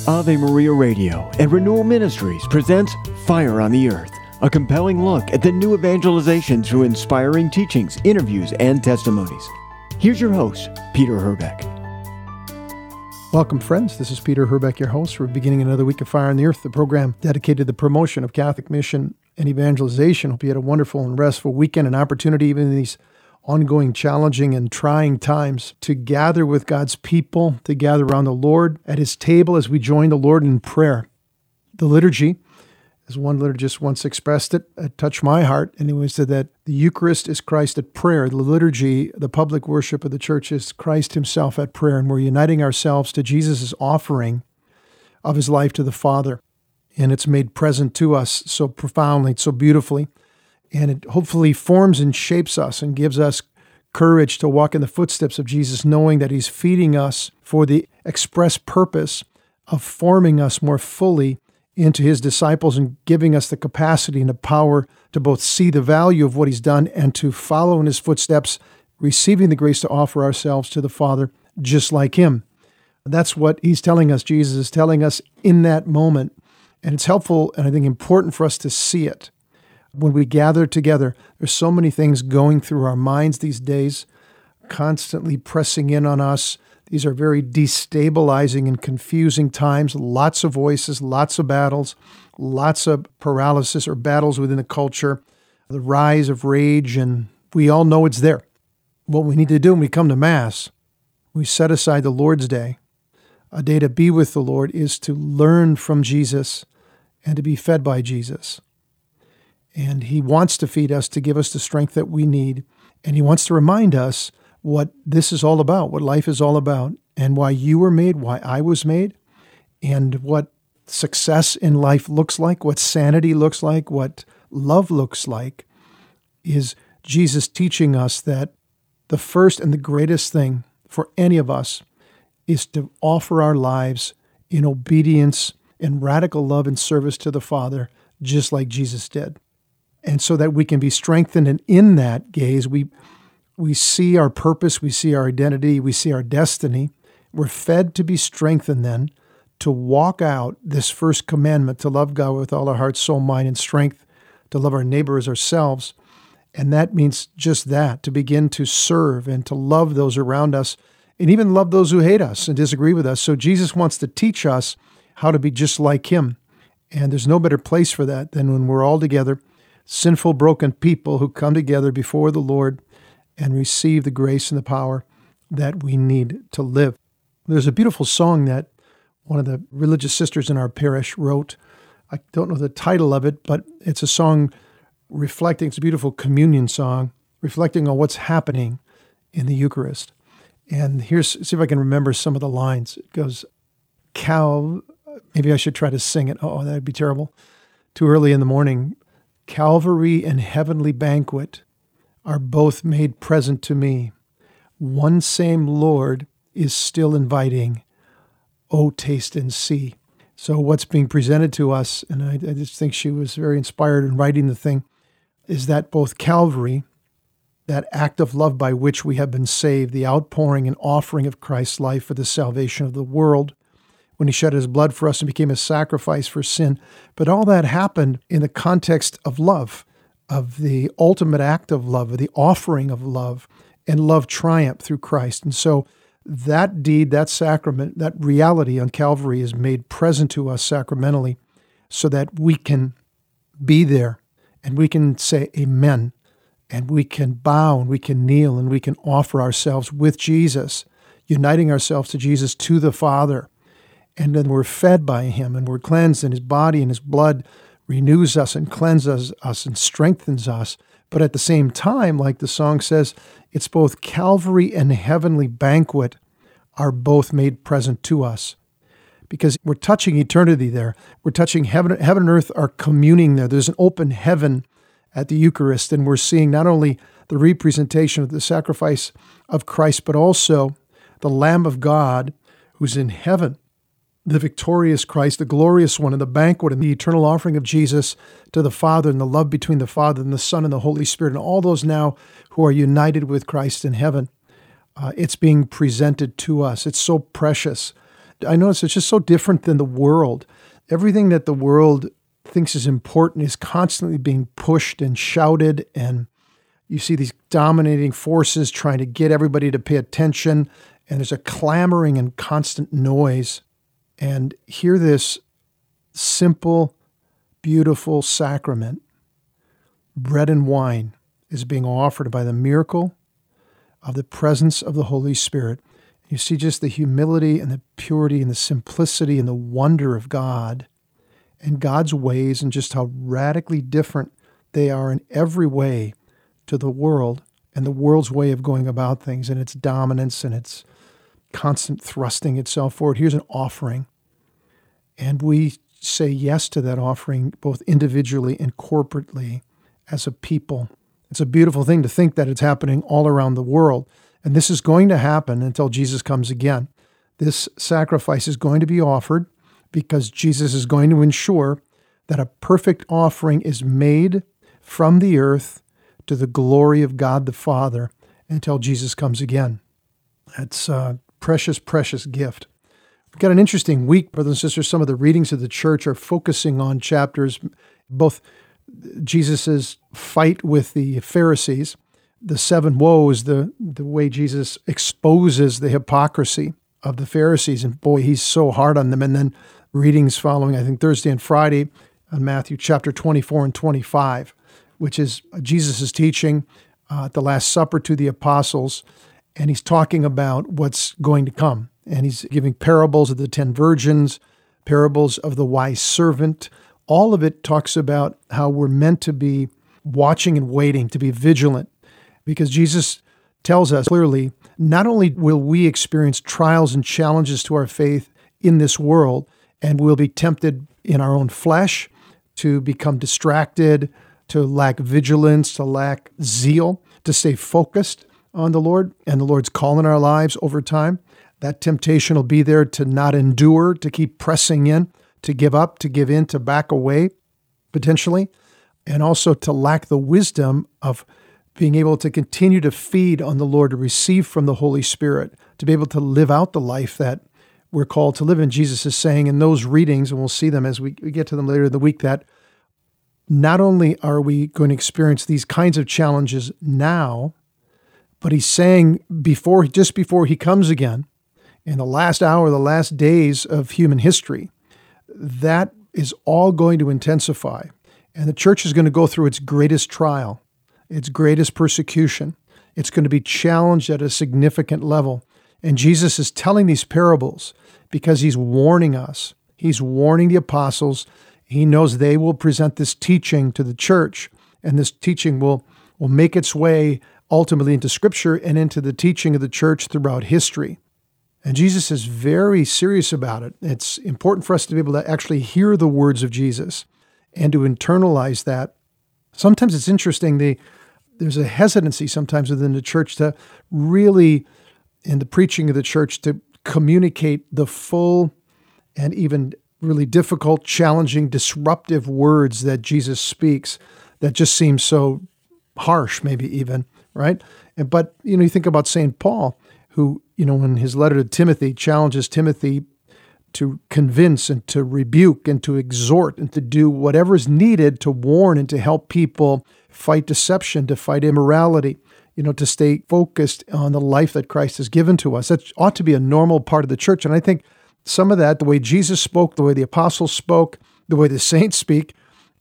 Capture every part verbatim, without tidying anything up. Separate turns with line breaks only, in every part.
Ave Maria Radio and Renewal Ministries presents Fire on the Earth, a compelling look at the new evangelization through inspiring teachings, interviews, and testimonies. Here's your host, Peter Herbeck.
Welcome, friends. This is Peter Herbeck, your host. We're beginning another week of Fire on the Earth, the program dedicated to the promotion of Catholic mission and evangelization. Hope you had a wonderful and restful weekend, an opportunity even in these ongoing, challenging, and trying times to gather with God's people, to gather around the Lord at His table as we join the Lord in prayer. The liturgy, as one liturgist once expressed it, it touched my heart, and he said that the Eucharist is Christ at prayer. The liturgy, the public worship of the church, is Christ Himself at prayer, and we're uniting ourselves to Jesus' offering of His life to the Father, and it's made present to us so profoundly, so beautifully. And it hopefully forms and shapes us and gives us courage to walk in the footsteps of Jesus, knowing that He's feeding us for the express purpose of forming us more fully into His disciples and giving us the capacity and the power to both see the value of what He's done and to follow in His footsteps, receiving the grace to offer ourselves to the Father just like Him. That's what He's telling us, Jesus is telling us in that moment. And it's helpful and I think important for us to see it. When we gather together, there's so many things going through our minds these days, constantly pressing in on us. These are very destabilizing and confusing times, lots of voices, lots of battles, lots of paralysis or battles within the culture, the rise of rage, and we all know it's there. What we need to do when we come to Mass, we set aside the Lord's Day, a day to be with the Lord, is to learn from Jesus and to be fed by Jesus. And He wants to feed us to give us the strength that we need. And He wants to remind us what this is all about, what life is all about, and why you were made, why I was made, and what success in life looks like, what sanity looks like, what love looks like, is Jesus teaching us that the first and the greatest thing for any of us is to offer our lives in obedience and radical love and service to the Father, just like Jesus did. And so that we can be strengthened, and in that gaze, we we see our purpose, we see our identity, we see our destiny. We're fed to be strengthened then to walk out this first commandment, to love God with all our heart, soul, mind, and strength, to love our neighbor as ourselves. And that means just that, to begin to serve and to love those around us, and even love those who hate us and disagree with us. So Jesus wants to teach us how to be just like Him. And there's no better place for that than when we're all together, sinful, broken people who come together before the Lord and receive the grace and the power that we need to live. There's a beautiful song that one of the religious sisters in our parish wrote. I don't know the title of it, but it's a song reflecting, it's a beautiful communion song, reflecting on what's happening in the Eucharist. And here's, see if I can remember some of the lines. It goes, Cal, maybe I should try to sing it. Oh, that'd be terrible. Too early in the morning. Calvary and heavenly banquet are both made present to me. One same Lord is still inviting. Oh, taste and see. So what's being presented to us, and I, I just think she was very inspired in writing the thing, is that both Calvary, that act of love by which we have been saved, the outpouring and offering of Christ's life for the salvation of the world, when He shed His blood for us and became a sacrifice for sin. But all that happened in the context of love, of the ultimate act of love, of the offering of love, and love triumphed through Christ. And so that deed, that sacrament, that reality on Calvary is made present to us sacramentally so that we can be there and we can say amen, and we can bow and we can kneel and we can offer ourselves with Jesus, uniting ourselves to Jesus, to the Father. And then we're fed by Him and we're cleansed, and His body and His blood renews us and cleanses us and strengthens us. But at the same time, like the song says, it's both Calvary and heavenly banquet are both made present to us. Because we're touching eternity there. We're touching heaven, heaven and earth are communing there. There's an open heaven at the Eucharist, and we're seeing not only the representation of the sacrifice of Christ, but also the Lamb of God who's in heaven, the victorious Christ, the glorious one, and the banquet and the eternal offering of Jesus to the Father, and the love between the Father and the Son and the Holy Spirit, and all those now who are united with Christ in heaven. Uh, it's being presented to us. It's so precious. I notice it's just so different than the world. Everything that the world thinks is important is constantly being pushed and shouted, and you see these dominating forces trying to get everybody to pay attention, and there's a clamoring and constant noise. And hear this simple, beautiful sacrament, bread and wine, is being offered by the miracle of the presence of the Holy Spirit. You see just the humility and the purity and the simplicity and the wonder of God and God's ways, and just how radically different they are in every way to the world and the world's way of going about things and its dominance and its constant thrusting itself forward. Here's an offering. And we say yes to that offering, both individually and corporately as a people. It's a beautiful thing to think that it's happening all around the world. And this is going to happen until Jesus comes again. This sacrifice is going to be offered because Jesus is going to ensure that a perfect offering is made from the earth to the glory of God the Father until Jesus comes again. That's a precious, precious gift. We've got an interesting week, brothers and sisters. Some of the readings of the church are focusing on chapters, both Jesus's fight with the Pharisees, the seven woes, the, the way Jesus exposes the hypocrisy of the Pharisees. And boy, he's so hard on them. And then readings following, I think, Thursday and Friday on Matthew chapter twenty-four and twenty-five, which is Jesus' teaching uh, at the Last Supper to the apostles. And he's talking about what's going to come. And he's giving parables of the ten virgins, parables of the wise servant. All of it talks about how we're meant to be watching and waiting, to be vigilant. Because Jesus tells us clearly, not only will we experience trials and challenges to our faith in this world, and we'll be tempted in our own flesh to become distracted, to lack vigilance, to lack zeal, to stay focused on the Lord and the Lord's call in our lives over time. That temptation will be there to not endure, to keep pressing in, to give up, to give in, to back away, potentially, and also to lack the wisdom of being able to continue to feed on the Lord, to receive from the Holy Spirit, to be able to live out the life that we're called to live in. Jesus is saying in those readings, and we'll see them as we, we get to them later in the week, that not only are we going to experience these kinds of challenges now, but he's saying before, just before he comes again, in the last hour, the last days of human history, that is all going to intensify. And the church is going to go through its greatest trial, its greatest persecution. It's going to be challenged at a significant level. And Jesus is telling these parables because he's warning us. He's warning the apostles. He knows they will present this teaching to the church, and this teaching will, will make its way ultimately into Scripture and into the teaching of the church throughout history. And Jesus is very serious about it. It's important for us to be able to actually hear the words of Jesus and to internalize that. Sometimes it's interesting, the, there's a hesitancy sometimes within the church to really, in the preaching of the church, to communicate the full and even really difficult, challenging, disruptive words that Jesus speaks that just seem so harsh, maybe even, right? And, but, you know, you think about Saint Paul, who, you know, in his letter to Timothy, challenges Timothy to convince and to rebuke and to exhort and to do whatever is needed to warn and to help people fight deception, to fight immorality, you know, to stay focused on the life that Christ has given to us. That ought to be a normal part of the church. And I think some of that, the way Jesus spoke, the way the apostles spoke, the way the saints speak,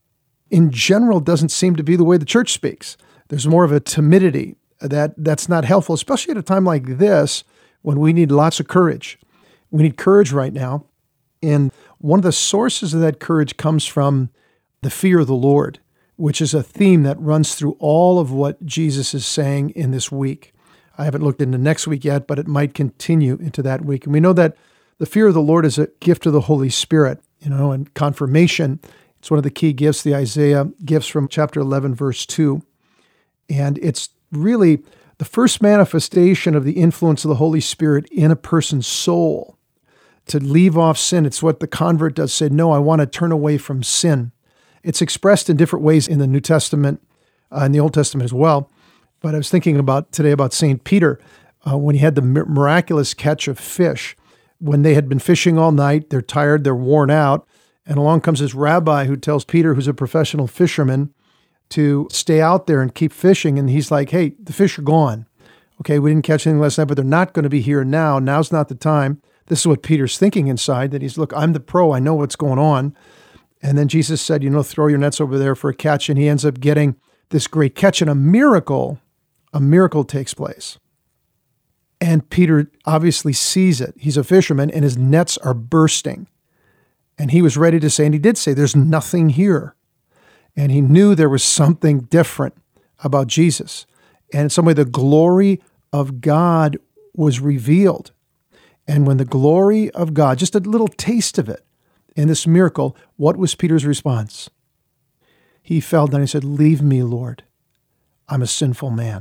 in general doesn't seem to be the way the church speaks. There's more of a timidity that that's not helpful, especially at a time like this when we need lots of courage. We need courage right now. And one of the sources of that courage comes from the fear of the Lord, which is a theme that runs through all of what Jesus is saying in this week. I haven't looked into next week yet, but it might continue into that week. And we know that the fear of the Lord is a gift of the Holy Spirit, you know, and confirmation. It's one of the key gifts, the Isaiah gifts from chapter eleven, verse two. And it's really the first manifestation of the influence of the Holy Spirit in a person's soul. To leave off sin, it's what the convert does, say, no, I want to turn away from sin. It's expressed in different ways in the New Testament, uh, in the Old Testament as well. But I was thinking about today about Saint Peter, uh, when he had the miraculous catch of fish, when they had been fishing all night. They're tired, they're worn out. And along comes this rabbi who tells Peter, who's a professional fisherman, to stay out there and keep fishing. And he's like, hey, the fish are gone. Okay, we didn't catch anything last night, but they're not going to be here now. Now's not the time. This is what Peter's thinking inside, that he's, look, I'm the pro. I know what's going on. And then Jesus said, you know, throw your nets over there for a catch. And he ends up getting this great catch. And a miracle, a miracle takes place. And Peter obviously sees it. He's a fisherman and his nets are bursting. And he was ready to say, and he did say, there's nothing here. And he knew there was something different about Jesus. And in some way, the glory of God was revealed. And when the glory of God, just a little taste of it in this miracle, what was Peter's response? He fell down and he said, leave me, Lord. I'm a sinful man.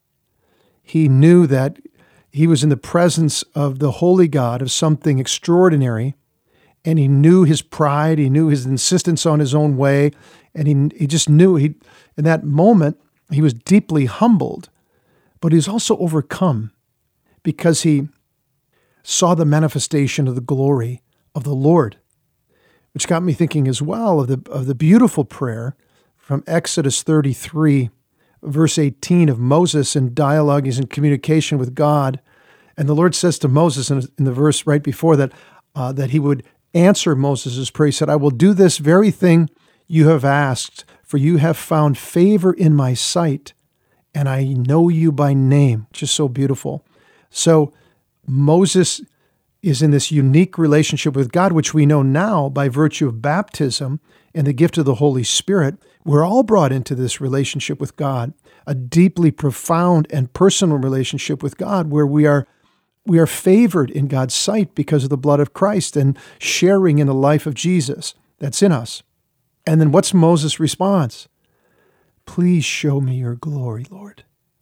He knew that he was in the presence of the holy God, of something extraordinary. And he knew his pride. He knew his insistence on his own way. And he, he just knew he, in that moment, he was deeply humbled, but he was also overcome because he saw the manifestation of the glory of the Lord, which got me thinking as well of the, of the beautiful prayer from Exodus thirty-three, verse eighteen of Moses in dialogue. He's in communication with God. And the Lord says to Moses in, in the verse right before that, uh, that he would answer Moses' prayer. He said, I will do this very thing you have asked, for you have found favor in my sight, and I know you by name, which is so beautiful. So Moses is in this unique relationship with God, which we know now by virtue of baptism and the gift of the Holy Spirit. We're all brought into this relationship with God, a deeply profound and personal relationship with God, where we are we are favored in God's sight because of the blood of Christ and sharing in the life of Jesus that's in us. And then what's Moses' response? Please show me your glory, Lord.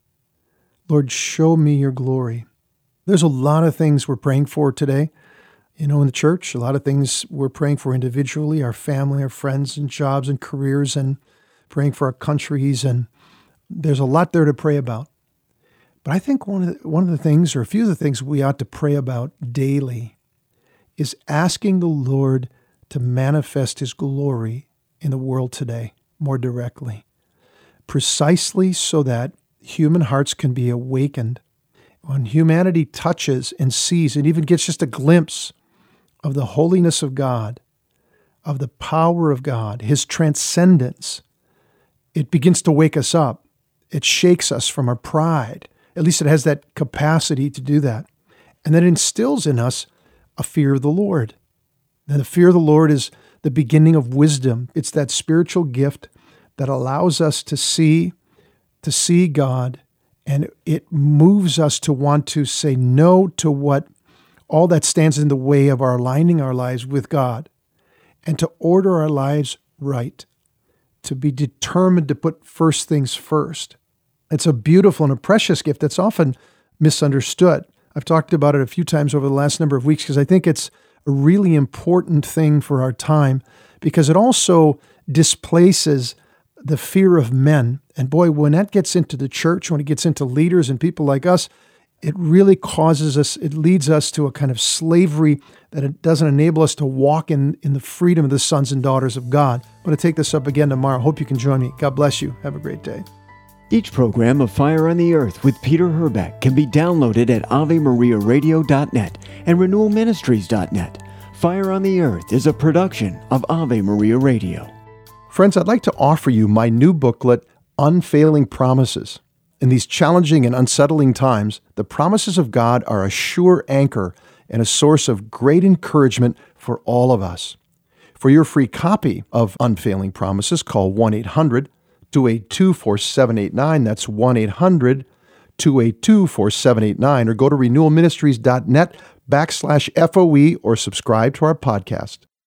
Lord, show me your glory. There's a lot of things we're praying for today, you know, in the church, a lot of things we're praying for individually, our family, our friends and jobs and careers, and praying for our countries. And there's a lot there to pray about. But I think one of the, one of the things, or a few of the things we ought to pray about daily is asking the Lord to manifest his glory in the world today more directly, precisely so that human hearts can be awakened. When humanity touches and sees and even gets just a glimpse of the holiness of God, of the power of God, his transcendence, it begins to wake us up. It shakes us from our pride. At least it has that capacity to do that. And then instills in us a fear of the Lord. And the fear of the Lord is the beginning of wisdom. It's that spiritual gift that allows us to see, to see God, and it moves us to want to say no to what all that stands in the way of our aligning our lives with God, and to order our lives right, to be determined to put first things first. It's a beautiful and a precious gift that's often misunderstood. I've talked about it a few times over the last number of weeks because I think it's a really important thing for our time, because it also displaces the fear of men. And boy, when that gets into the church, when it gets into leaders and people like us, it really causes us, it leads us to a kind of slavery that it doesn't enable us to walk in, in the freedom of the sons and daughters of God. I'm going to take this up again tomorrow. Hope you can join me. God bless you. Have a great day.
Each program of Fire on the Earth with Peter Herbeck can be downloaded at ave maria radio dot net and renewal ministries dot net. Fire on the Earth is a production of Ave Maria Radio.
Friends, I'd like to offer you my new booklet, Unfailing Promises. In these challenging and unsettling times, the promises of God are a sure anchor and a source of great encouragement for all of us. For your free copy of Unfailing Promises, call one eight hundred two eight two four seven eight nine. That's one eight hundred two eight two four seven eight nine, or go to renewal ministries dot net backslash FOE or subscribe to our podcast.